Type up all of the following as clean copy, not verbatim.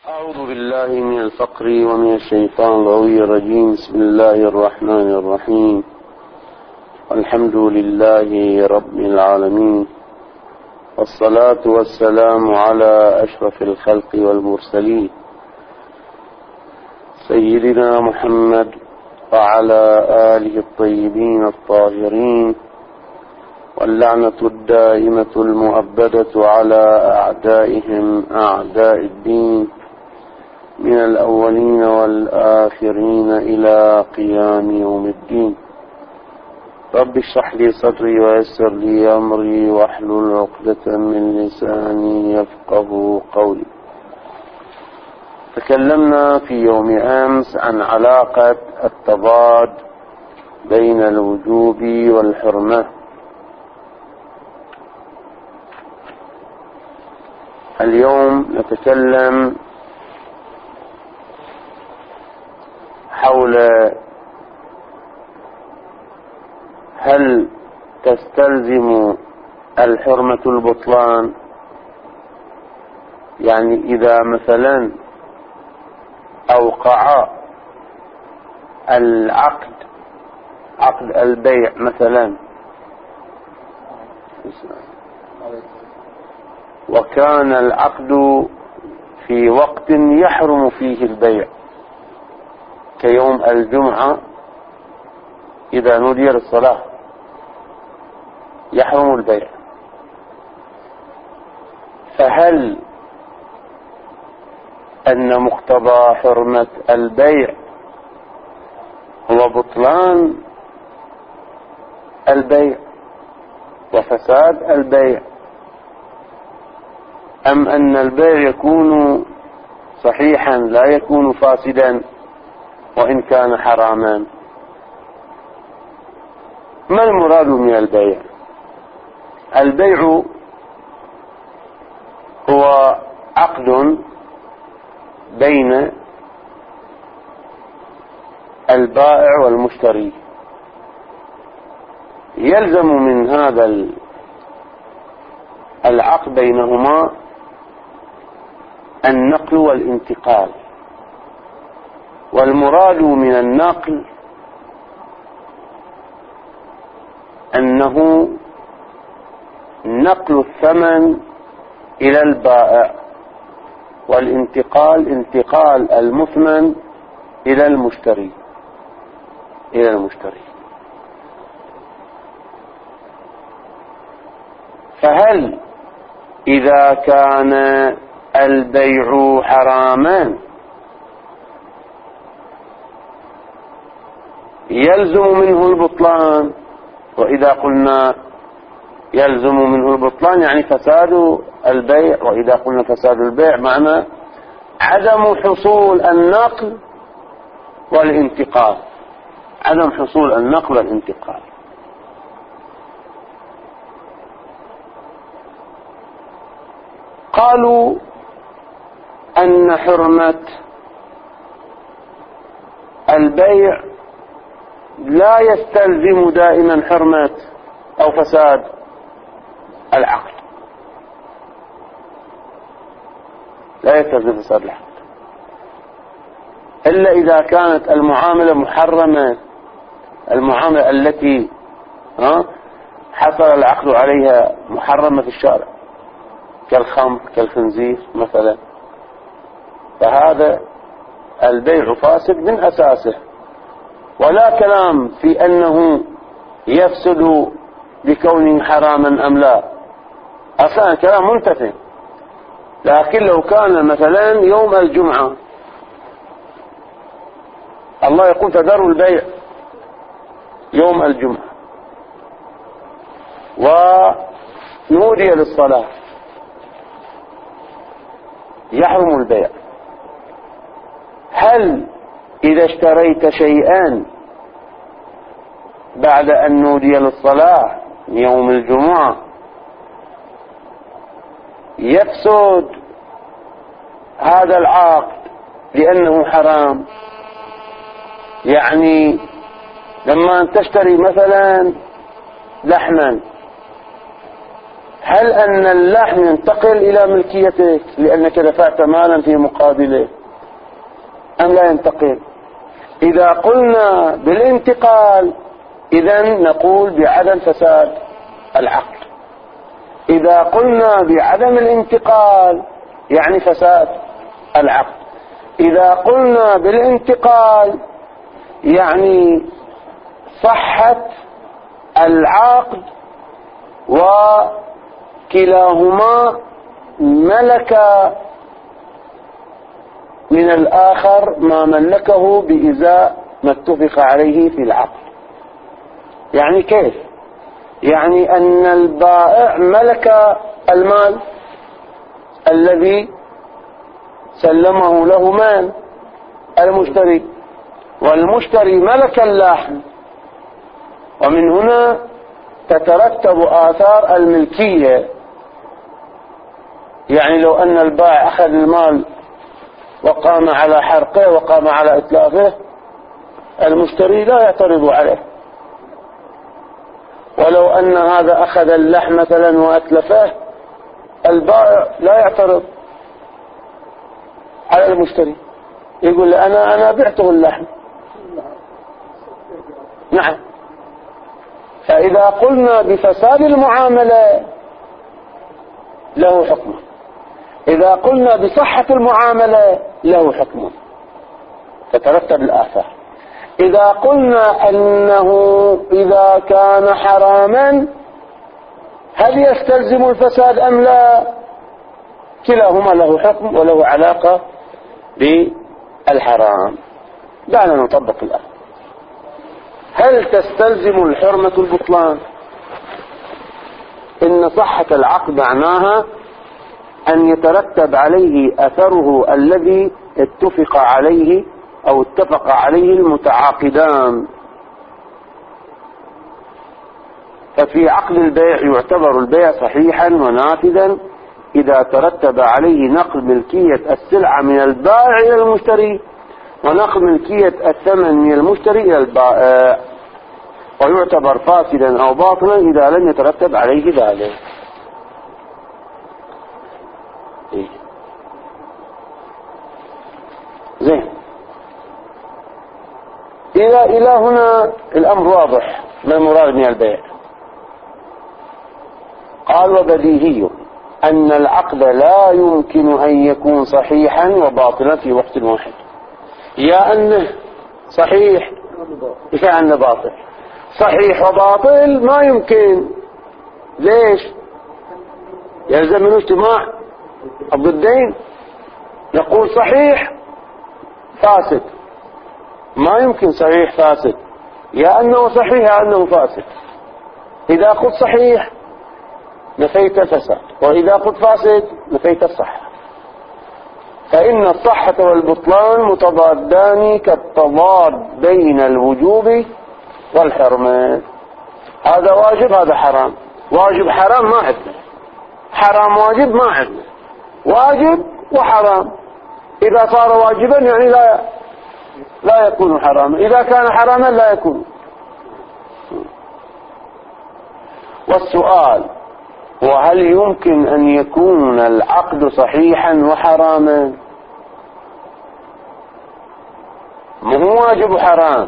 أعوذ بالله من الفقر ومن الشيطان الغوي الرجيم. بسم الله الرحمن الرحيم. الحمد لله رب العالمين، والصلاة والسلام على أشرف الخلق والمرسلين سيدنا محمد وعلى آله الطيبين الطاهرين، واللعنة الدائمة المؤبدة على أعدائهم أعداء الدين من الأولين والآخرين إلى قيام يوم الدين. رب اشرح لي صدري ويسر لي أمري واحلل عقدة من لساني يفقه قولي. تكلمنا في يوم أمس عن علاقة التضاد بين الوجوب والحرمة. اليوم نتكلم حول هل تستلزم الحرمة البطلان، يعني إذا مثلا أوقع عقد البيع مثلا وكان العقد في وقت يحرم فيه البيع كيوم الجمعة، إذا نودي للصلاة يحرم البيع، فهل أن مقتضى حرمة البيع هو بطلان البيع وفساد البيع، أم أن البيع يكون صحيحا لا يكون فاسدا وإن كان حراما؟ ما المراد من البيع؟ البيع هو عقد بين البائع والمشتري، يلزم من هذا العقد بينهما النقل والانتقال، والمراد من النقل أنه نقل الثمن إلى البائع، والانتقال انتقال المثمن إلى المشتري. فهل إذا كان البيع حراما يلزم منه البطلان؟ وإذا قلنا يلزم منه البطلان يعني فساد البيع، وإذا قلنا فساد البيع معنى عدم حصول النقل والانتقال، عدم حصول النقل والانتقال. قالوا أن حرمة البيع لا يستلزم دائما حرمة أو فساد العقد، لا يستلزم فساد العقد إلا إذا كانت المعاملة محرمة، المعاملة التي حصل العقد عليها محرمة في الشارع كالخمر كالخنزير مثلا، فهذا البيع فاسد من أساسه، ولا كلام في أنه يفسد بكونه حراما أم لا، أصلا كلام منتفع. لكن لو كان مثلا يوم الجمعة الله يقول تذروا البيع يوم الجمعة ونودي للصلاة، يحرم البيع. هل إذا اشتريت شيئا بعد أن نودي للصلاة يوم الجمعة يفسد هذا العقد لأنه حرام؟ يعني لما تشتري مثلا لحما، هل أن اللحم ينتقل إلى ملكيتك لأنك دفعت مالا في مقابله أم لا ينتقل؟ إذا قلنا بالانتقال إذن نقول بعدم فساد العقد. إذا قلنا بعدم الانتقال يعني فساد العقد. إذا قلنا بالانتقال يعني صحة العقد وكلاهما ملك من الآخر ما ملكه بإزاء ما اتفق عليه في العقد. يعني كيف؟ يعني أن البائع ملك المال الذي سلمه له مال المشتري، والمشتري ملك اللحم، ومن هنا تترتب آثار الملكية. يعني لو أن البائع أخذ المال وقام على حرقه وقام على إتلافه المشتري لا يعترض عليه، ولو أن هذا أخذ اللحم مثلا وأتلفه البائع لا يعترض على المشتري، يقول له أنا بعته اللحم. نعم. فإذا قلنا بفساد المعاملة له حكم، إذا قلنا بصحة المعاملة له حكم، تترتب الآثار. إذا قلنا أنه إذا كان حراما هل يستلزم الفساد أم لا؟ كلاهما له حكم وله علاقة بالحرام. دعنا نطبق الآن. هل تستلزم الحرمة البطلان؟ إن صحة العقد معناها أن يترتب عليه أثره الذي اتفق عليه أو اتفق عليه المتعاقدان. ففي عقد البيع يعتبر البيع صحيحا ونافذا إذا ترتب عليه نقل ملكية السلعة من البائع إلى المشتري ونقل ملكية الثمن من المشتري إلى البائع، ويعتبر فاسدا أو باطلا إذا لم يترتب عليه ذلك. زين. إلى هنا الأمر واضح ما المراد من البيع. قال وبديهي أن العقد لا يمكن أن يكون صحيحا وباطلا في وقت واحد، يا أنه صحيح يا أنه باطل. صحيح وباطل ما يمكن. ليش؟ يلزم من اجتماع الضدين. نقول صحيح فاسد، ما يمكن صحيح فاسد، يا أنه صحيح يا أنه فاسد. إذا قلت صحيح نفيت الفساد، وإذا قلت فاسد نفيت الصحة. فإن الصحة والبطلان متضادان كالتضاد بين الوجوب والحرمان. هذا واجب هذا حرام. واجب حرام ما عندنا، حرام واجب ما عندنا. واجب وحرام إذا صار واجبا يعني لا يكون حراما، إذا كان حراما لا يكون. والسؤال وهل يمكن أن يكون العقد صحيحا وحراما؟ مو واجب وحرام.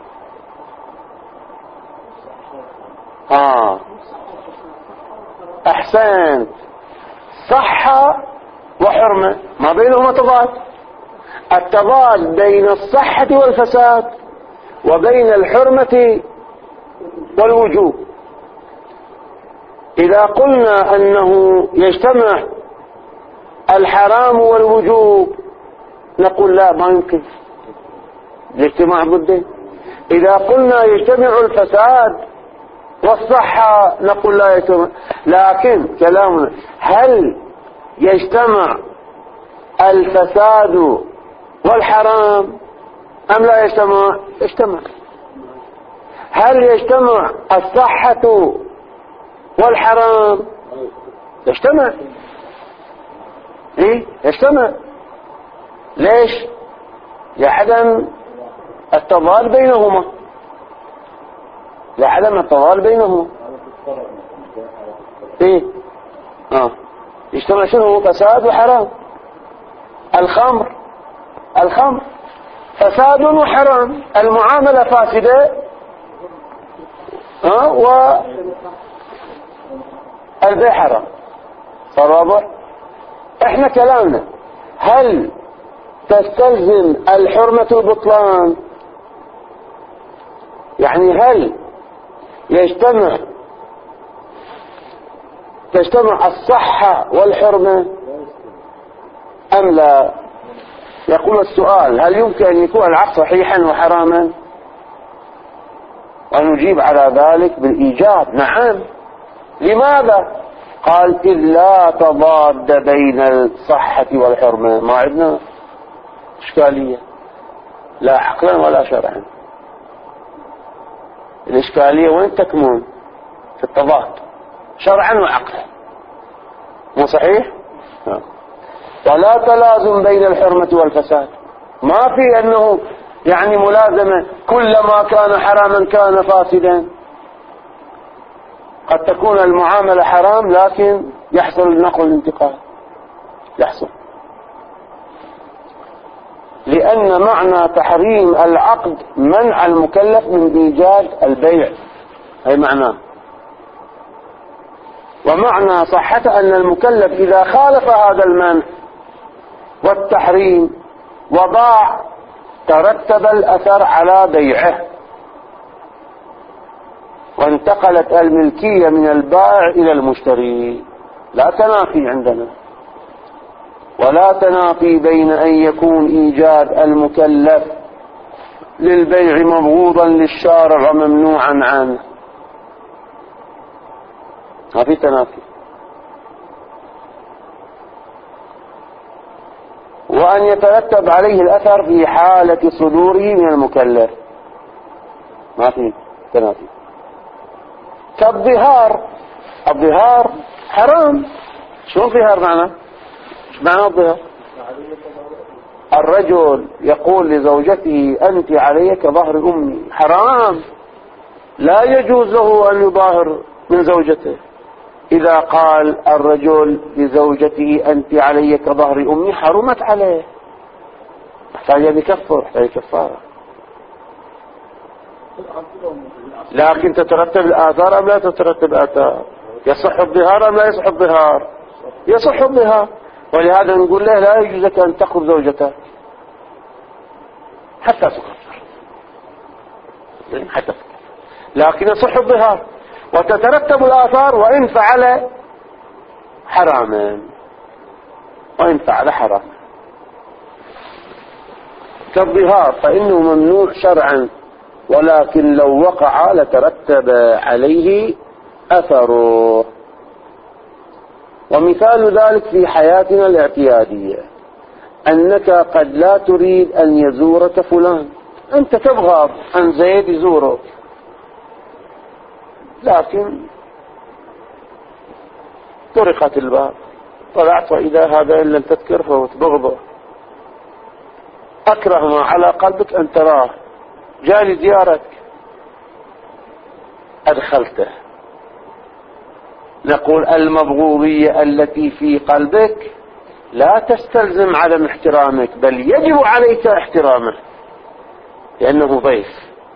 أحسنت. صحة وحرمة ما بينهما تضاد. التضاد بين الصحة والفساد وبين الحرمة والوجوب. إذا قلنا أنه يجتمع الحرام والوجوب نقول لا ما يمكن الاجتماع ضدين. إذا قلنا يجتمع الفساد والصحة نقول لا يجتمع. لكن كلامنا هل يجتمع الفساد والحرام أم لا يجتمع؟ يجتمع. هل يجتمع الصحة والحرام؟ يجتمع. يجتمع. ليش؟ لعدم التضاد بينهما، لعدم التضاد بينهما. يجتمع شنو؟ فساد وحرام. الخمر فساد وحرام، المعاملة فاسدة والبيع حرام. صار واضح؟ احنا كلامنا هل تستلزم الحرمة البطلان؟ يعني هل تجتمع الصحة والحرمة أم لا؟ يقول السؤال: هل يمكن أن يكون العقد صحيحا وحراما؟ ونجيب على ذلك بالإيجاب: نعم. لماذا؟ قال: إذ لا تضاد بين الصحة والحرمة. ما عندنا إشكالية لا عقلا ولا شرعا. الإشكالية وين تكمن؟ في التضاد شرعا وعقلا. مو صحيح؟ ولا تلازم بين الحرمة والفساد. ما في أنه يعني ملازمة كلما كان حراما كان فاسدا. قد تكون المعاملة حرام لكن يحصل النقل والانتقال، يحصل. لأن معنى تحريم العقد منع المكلف من إيجاد البيع، هي معناه. ومعنى صحته أن المكلف إذا خالف هذا المنع والتحريم وضاع ترتب الأثر على بيعه، وانتقلت الملكية من البائع إلى المشتري. لا تنافي عندنا، ولا تنافي بين أن يكون إيجاد المكلف للبيع مبغوضا للشارع وممنوعا عنه، ما في تنافي. وأن يترتب عليه الأثر في حالة صدوره من المكلف، ما في تنافي. كالظهار، الظهار حرام. شو الظهار معنى؟ ايش معنى الظهار؟ الرجل يقول لزوجته: أنت علي كظهر أمي. حرام، لا يجوز له أن يظاهر من زوجته. إذا قال الرجل لزوجته: أنت علي كظهر أمي، حرمت عليه، يحتاج أن يكفر، يحتاج كفارة. لكن تترتب الآثار أم لا تترتب آثار؟ يصح الظهار أم لا يصح الظهار؟ يصح الظهار. ولهذا نقول له: لا يجوز لك أن تأخذ زوجتك حتى تكفر، حتى تكفر. لكن يصح الظهار وتترتب الآثار وإن فعل حراما، وإن فعل حراما. كالظهار فإنه ممنوع شرعا، ولكن لو وقع لترتب عليه أثره. ومثال ذلك في حياتنا الاعتيادية: أنك قد لا تريد أن يزورك فلان، أنت تبغى أن زيد يزورك، لكن طرقت الباب، طلعت وإذا هذا إن لم تذكره وتبغضه، أكره ما على قلبك أن تراه، جالي زيارتك، أدخلته. نقول: المبغوضية التي في قلبك لا تستلزم عدم احترامك، بل يجب عليك احترامه، لأنه ضيف،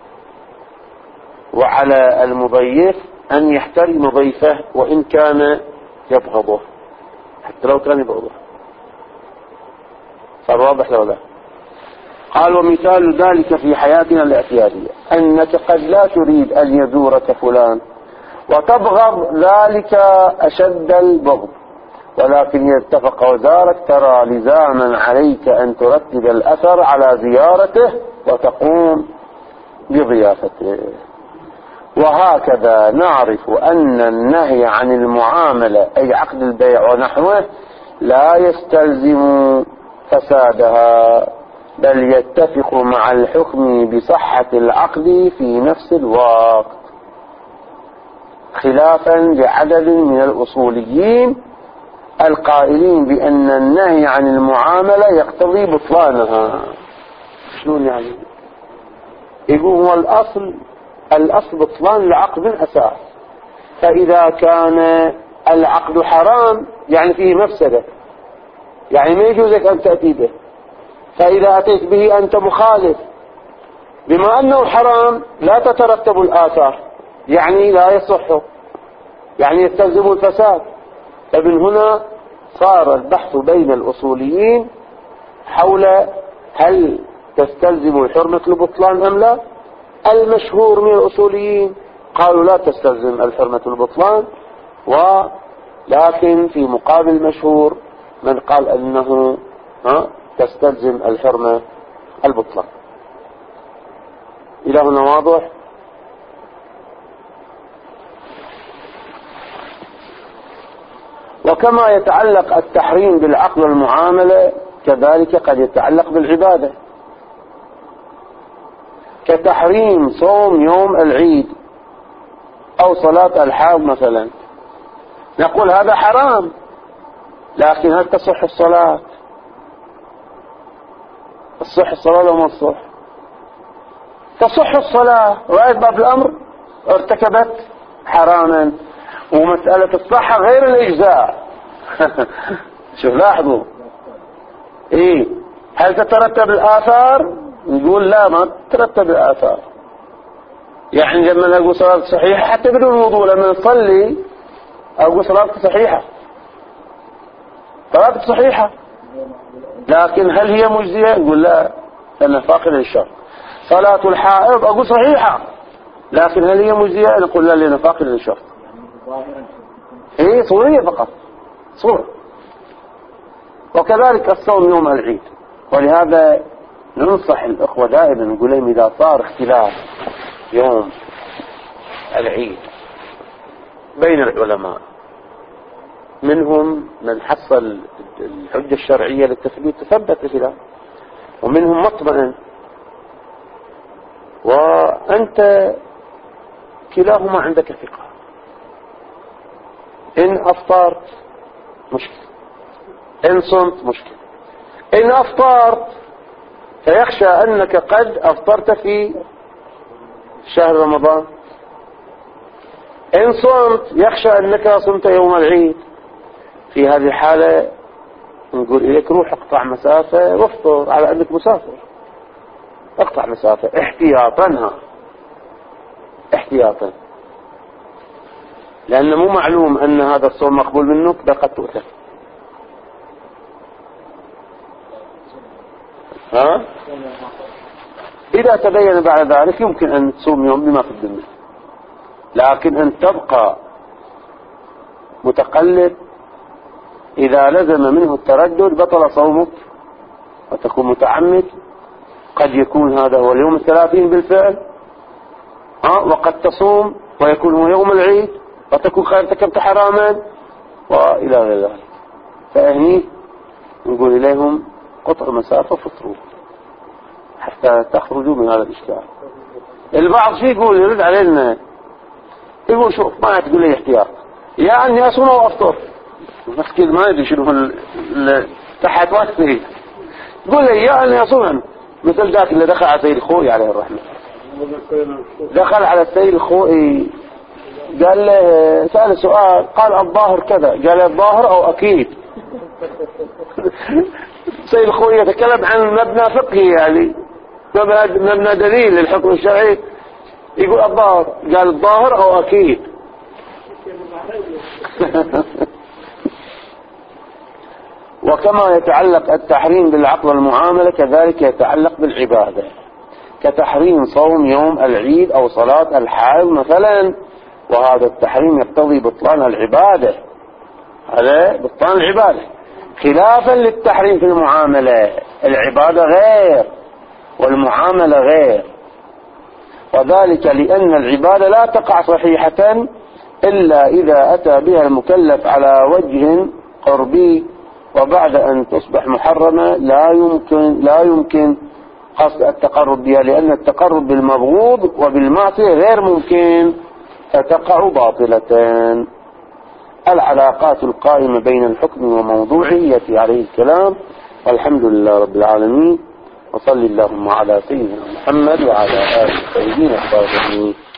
وعلى المضيف أن يحترم ضيفه وإن كان يبغضه، حتى لو كان يبغضه. صار واضح لو لا؟ قال: ومثال ذلك في حياتنا الاعتيادية: أنك قد لا تريد أن يزورك فلان وتبغض ذلك أشد البغض، ولكن يتفق وزارك، ترى لزاما عليك أن ترتب الأثر على زيارته وتقوم بضيافته. وهكذا نعرف أن النهي عن المعاملة أي عقد البيع ونحوه لا يستلزم فسادها، بل يتفق مع الحكم بصحة العقد في نفس الوقت، خلافا لعدد من الأصوليين القائلين بأن النهي عن المعاملة يقتضي بطلانها. شلون يعني؟ يقول: هو الأصل بطلان العقد من أساس، فإذا كان العقد حرام يعني فيه مفسدة، يعني ما يجوزك أن تأتي به، فإذا أتيت به أنت مخالف، بما أنه حرام لا تترتب الآثار، يعني لا يصح، يعني يستلزم الفساد. فمن هنا صار البحث بين الأصوليين حول هل تستلزم الحرمة البطلان أم لا. المشهور من الأصوليين قالوا لا تستلزم الحرمة البطلان، ولكن في مقابل المشهور من قال أنه تستلزم الحرمة البطلان. إلى هنا واضح؟ وكما يتعلق التحريم بالعقل والمعاملة كذلك قد يتعلق بالعبادة، كتحريم صوم يوم العيد أو صلاة الحاض مثلا. نقول هذا حرام، لكن هل تصح الصلاة؟ تصح الصلاة لو ما تصح؟ تصح الصلاة، رأيت باب الأمر ارتكبت حراما، ومسألة الصحة غير الإجزاء. شوف لاحظوا، هل تترتب الآثار؟ نقول لا، ما تترتب الآثار. يعني لما أقول صلاة صحيحة حتى بدون وضوء، لما نصلي أقول صلاة صحيحة، صلاة صحيحة، لكن هل هي مجزية؟ نقول لا، لأنها فاقدة للشرط. صلاة الحائض أقول صحيحة، لكن هل هي مجزية؟ نقول لا، لأنها فاقدة للشرط. صورية فقط، صورة. وكذلك الصوم يوم العيد. ولهذا ننصح الأخوة دائما، نقول لهم إذا صار اختلاف يوم العيد بين العلماء، منهم من حصل الحجة الشرعية للتثبيت تثبت الخلاف، ومنهم مطمئن، وأنت كلاهما عندك ثقة. إن أفطرت مشكلة، إن صمت مشكلة. إن أفطرت فيخشى أنك قد أفطرت في شهر رمضان، إن صمت يخشى أنك صمت يوم العيد. في هذه الحالة نقول إليك روح اقطع مسافة وافطر على أنك مسافر، اقطع مسافة احتياطا، احتياطا، لأنه مو معلوم أن هذا الصوم مقبول منك، بل قد تؤثر. إذا تبين بعد ذلك يمكن أن تصوم يوم بما في الذمة، لكن أن تبقى متقلب إذا لزم منه التردد بطل صومك وتكون متعمد. قد يكون هذا هو اليوم 30 بالفعل، وقد تصوم ويكون هو يوم العيد وتكون قد ارتكبت حراما وإلى غير ذلك. فهني نقول إليهم قطع مسافة فطروا حتى تخرجوا من هذا الإشكال. البعض فيه يقول يرد علينا، يقول شوف ما تقول لي احتياط، يعني أصوم وأفطر، بس كده ما يدري شنو تحت وقتي، تقول لي يعني أصوم، مثل ذاك اللي دخل على سيد الخوئي عليه الرحمة. دخل على السيد الخوئي قال له، سأل سؤال، قال الظاهر كذا، قال الظاهر أو أكيد. سيد الخوئي يتكلم عن مبنى فقهي، يعني مبنى دليل للحكم الشرعي، يقول الظاهر، قال الظاهر أو أكيد. وكما يتعلق التحريم بالعقل والمعاملة كذلك يتعلق بالعبادة، كتحريم صوم يوم العيد أو صلاة الحائض مثلا، وهذا التحريم يقتضي بطلان العبادة، هذا بطلان العبادة، خلافا للتحريم في المعاملة. العبادة غير والمعاملة غير، وذلك لأن العبادة لا تقع صحيحة إلا إذا أتى بها المكلف على وجه قربي، وبعد أن تصبح محرمة لا يمكن قصد التقرب بها، لأن التقرب بالمبغوض وبالمعصية غير ممكن، فتقع باطلتان. العلاقات القائمة بين الحكم وموضوعه يأتي عليه الكلام. والحمد لله رب العالمين، وصل اللهم على سيدنا محمد وعلى آله الطيبين الطاهرين.